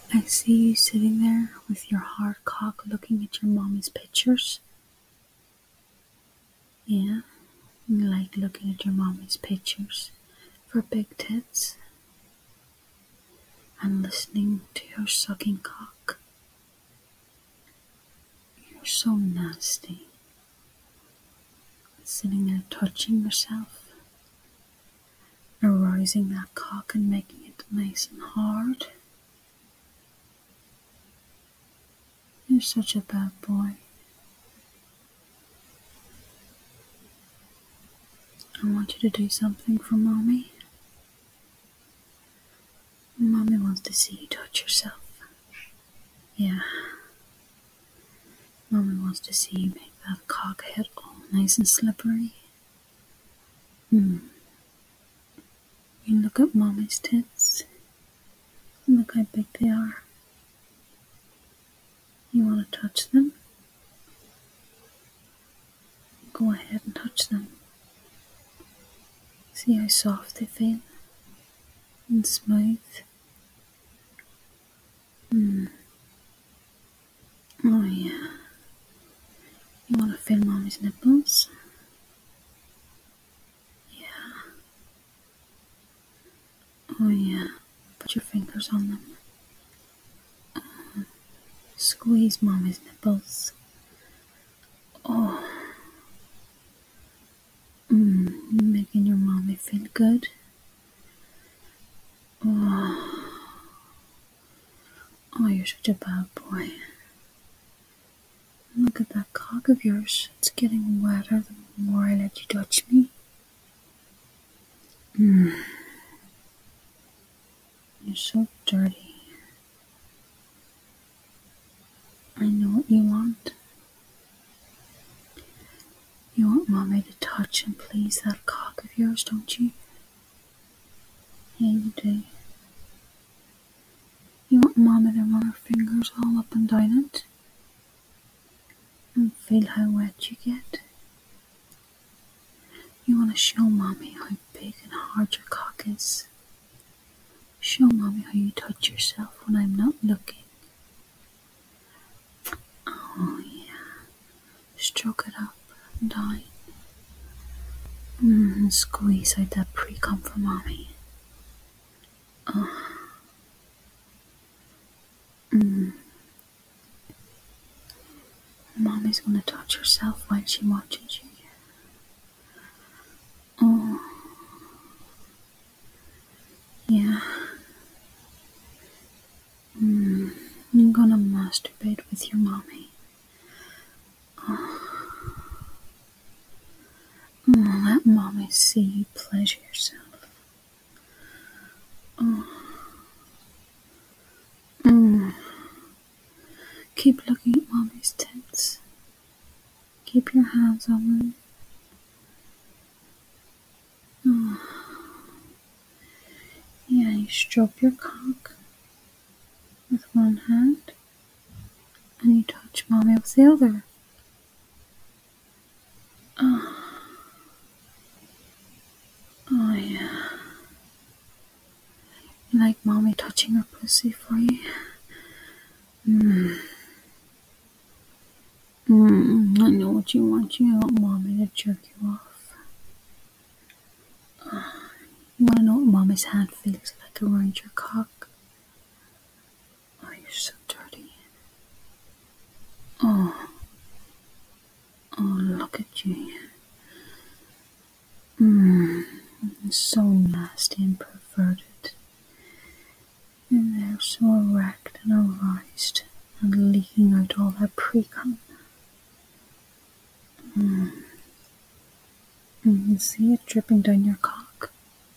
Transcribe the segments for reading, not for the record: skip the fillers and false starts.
I see you sitting there with your hard cock looking at your mommy's pictures. Yeah, you like looking at your mommy's pictures for big tits and listening to your sucking cock. You're so nasty. Sitting there touching yourself, arousing that cock and making it nice and hard. You're such a bad boy. I want you to do something for mommy. Mommy wants to see you touch yourself. Yeah. Mommy wants to see you make that cock head all nice and slippery. You look at mommy's tits. Look how big they are. You want to touch them? Go ahead and touch them. See how soft they feel and smooth. Oh yeah. You want to feel mommy's nipples? Yeah. Oh yeah. Put your fingers on them. Squeeze mommy's nipples. Oh. Making your mommy feel good. Oh. Oh, you're such a bad boy. Look at that cock of yours. It's getting wetter the more I let you touch me. You're so dirty. I know what you want. You want mommy to touch and please that cock of yours, don't you? Yeah, you do. You want mommy to run her fingers all up and down it and feel how wet you get. You want to show mommy how big and hard your cock is. Show mommy how you touch yourself when I'm not looking. Oh yeah. Stroke it up and down. And squeeze out that pre-cum for mommy. Oh. Mommy's gonna touch herself while she watches you. Oh. Yeah. I'm gonna masturbate with your mommy. Let mommy see you pleasure yourself. Keep looking at mommy's tits. Keep your hands on them. Yeah, you stroke your cock with one hand and you touch mommy with the other. Oh yeah. You like mommy touching her pussy for you? I know what you want. You want mommy to jerk you off. You want to know what mommy's hand feels like around your cock? Oh, you're so dirty. Oh, look at you. So nasty and perverted. And they're so erect and aroused and leaking out all that pre-cum. You can see it dripping down your cock.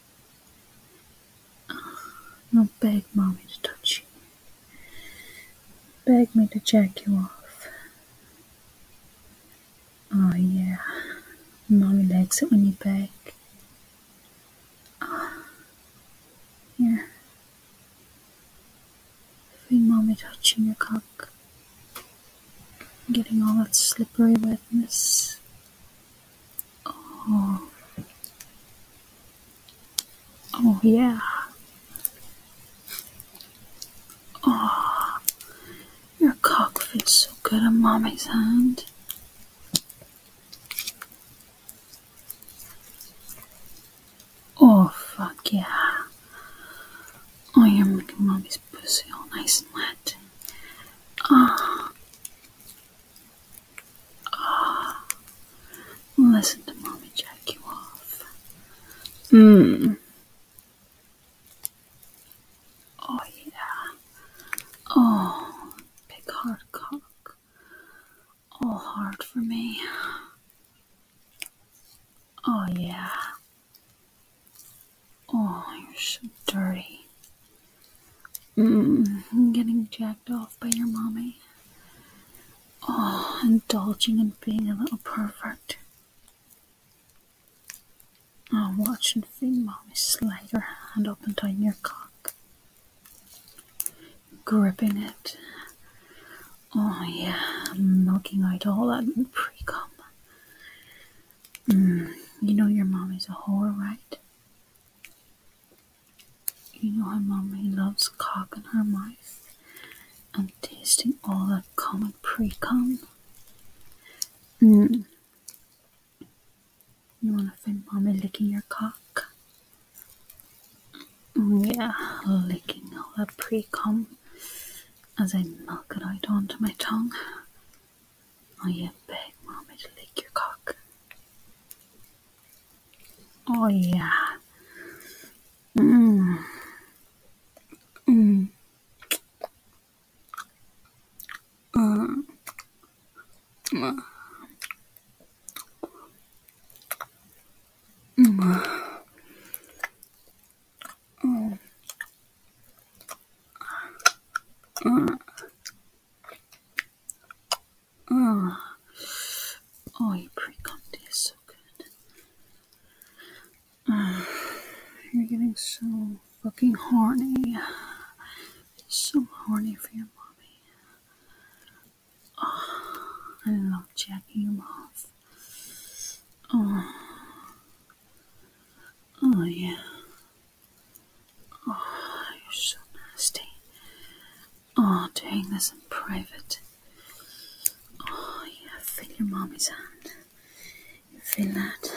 Now beg mommy to touch you. Beg me to jack you off. Oh yeah. Mommy likes it when you beg. Here. Feel mommy touching your cock. Getting all that slippery wetness. Oh. Oh yeah. Oh. good on mommy's hand. Oh, fuck yeah. Oh, you're making mommy's pussy all nice and wet. Listen to mommy jack you off. Oh, yeah. Oh, big hard cock. All hard for me. Oh, yeah. Oh, you're so dirty. I'm getting jacked off by your mommy. Oh, indulging in being a little pervert. Oh, watch and feed mommy slide her hand up and down your cock. Gripping it. Oh, yeah, milking out all that pre-cum. You know your mommy's a whore, right? You know how mommy loves cock in her mouth and tasting all that cum and pre-cum. You wanna feel mommy licking your cock? Yeah, licking all that pre-cum as I milk it out onto my tongue. Oh, you beg mommy to lick your cock. Oh, yeah. Oh, your pre-cum tastes so good. You're getting so fucking horny. So horny for your mommy. I love jacking him off. Oh, yeah. You're so nasty. Oh, doing this in private. Oh, yeah, feel your mommy's hand. You feel that?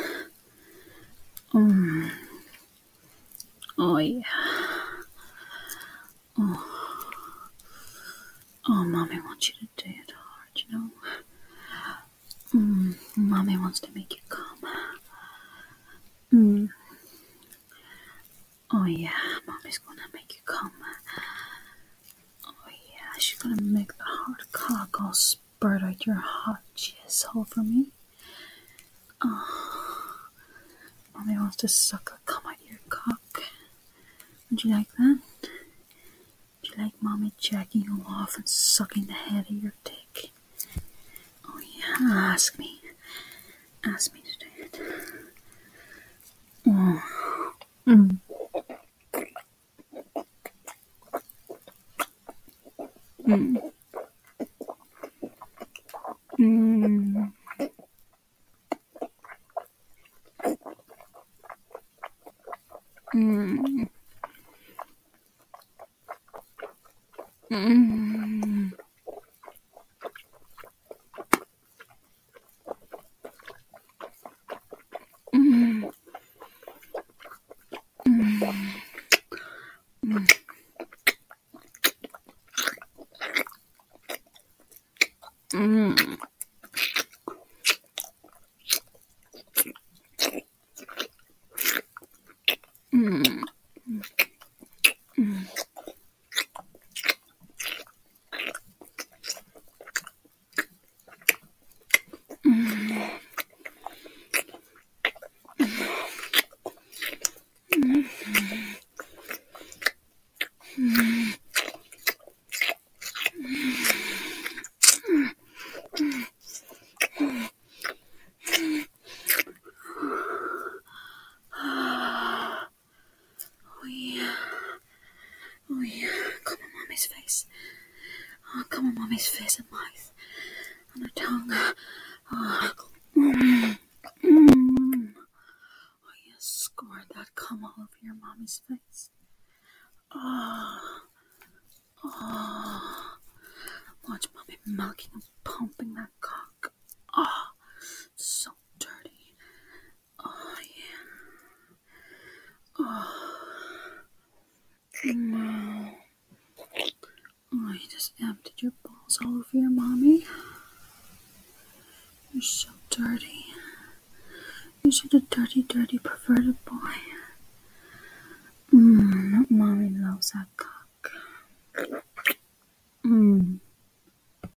Oh, yeah. Oh, mommy wants you to do it hard, you know? Mommy wants to make you come. Oh, yeah, mommy's gonna make you come. Oh, yeah, she's gonna make the hard cock all spurt out your hot jizz hole for me. Mommy wants to suck the cum out of your cock. Would you like that? Would you like mommy jacking you off and sucking the head of your dick? Oh, yeah, ask me. Ask me to do it. Oh. Oh, yeah. Come on mommy's face. Oh, come on mommy's face and mouth. On her tongue. Oh, you scored that cum all over your mommy's face. Oh. Watch mommy milking and pumping that cock. Oh, so dirty. Oh, yeah. Oh. Wow. Oh, you just emptied your balls all over your mommy. You're so dirty. You're such a dirty, dirty, perverted